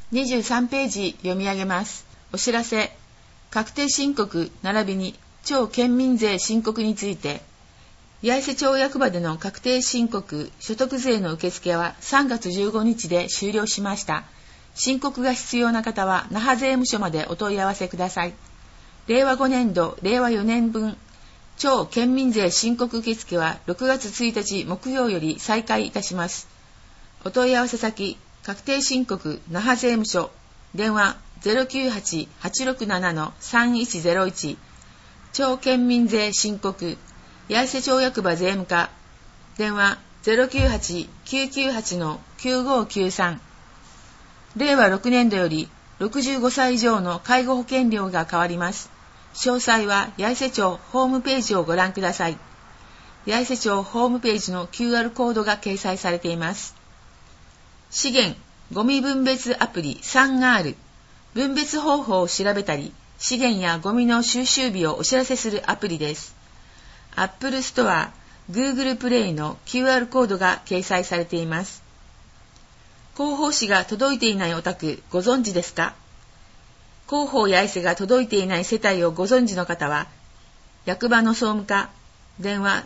23ページ読み上げます。お知らせ。確定申告並びに町県民税申告について、八重瀬町役場での確定申告所得税の受付は3月15日で終了しました。申告が必要な方は那覇税務署までお問い合わせください。令和5年度、令和4年分、町県民税申告受付は6月1日木曜より再開いたします。お問い合わせ先、確定申告那覇税務署、電話 098-867-3101、町県民税申告、八重瀬町役場税務課、電話 098-998-9593。令和6年度より65歳以上の介護保険料が変わります。詳細は八重瀬町ホームページをご覧ください。八重瀬町ホームページの QR コードが掲載されています。資源ゴミ分別アプリ 3R、 分別方法を調べたり、資源やゴミの収集日をお知らせするアプリです。Apple Store、Google Play の QR コードが掲載されています。広報誌が届いていないお宅ご存知ですか？広報八重瀬が届いていない世帯をご存知の方は、役場の総務課、電話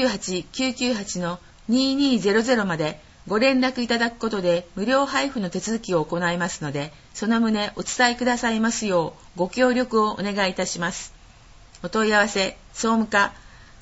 098-998-2200 までご連絡いただくことで無料配布の手続きを行いますので、その旨お伝えくださいますようご協力をお願いいたします。お問い合わせ、総務課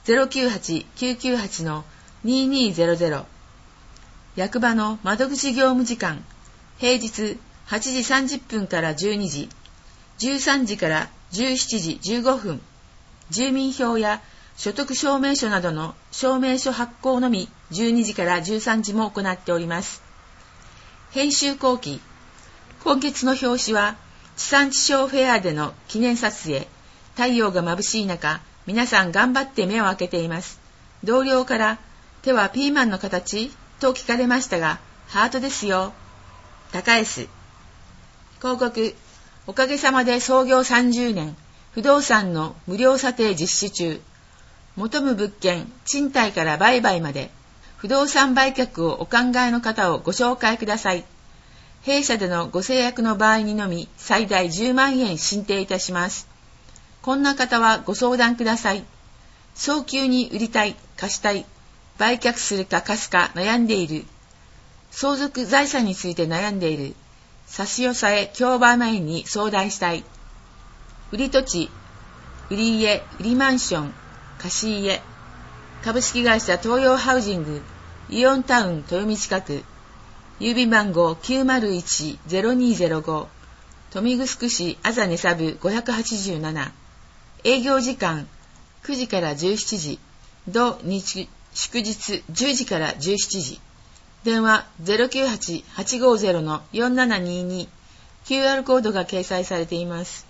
098-998-2200。役場の窓口業務時間、平日8時30分から12時、13時から17時15分、住民票や所得証明書などの証明書発行のみ12時から13時も行っております。編集後期、今月の表紙は地産地消フェアでの記念撮影、太陽が眩しい中、皆さん頑張って目を開けています。同僚から手はピーマンの形と聞かれましたが、ハートですよ。高 S。 広告、おかげさまで創業30年、不動産の無料査定実施中。求む物件、賃貸から売買まで、不動産売却をお考えの方をご紹介ください。弊社でのご制約の場合にのみ、最大10万円進呈いたします。こんな方はご相談ください。早急に売りたい、貸したい、売却するか貸すか悩んでいる。相続財産について悩んでいる。差し押さえ競売前に相談したい。売り土地、売り家、売りマンション、貸し家。株式会社東洋ハウジング、イオンタウン豊見近く。郵便番号 901-0205。豊見城市あざねサブ587。営業時間9時から17時。土日祝日10時から17時。電話 098-850-4722。QR コードが掲載されています。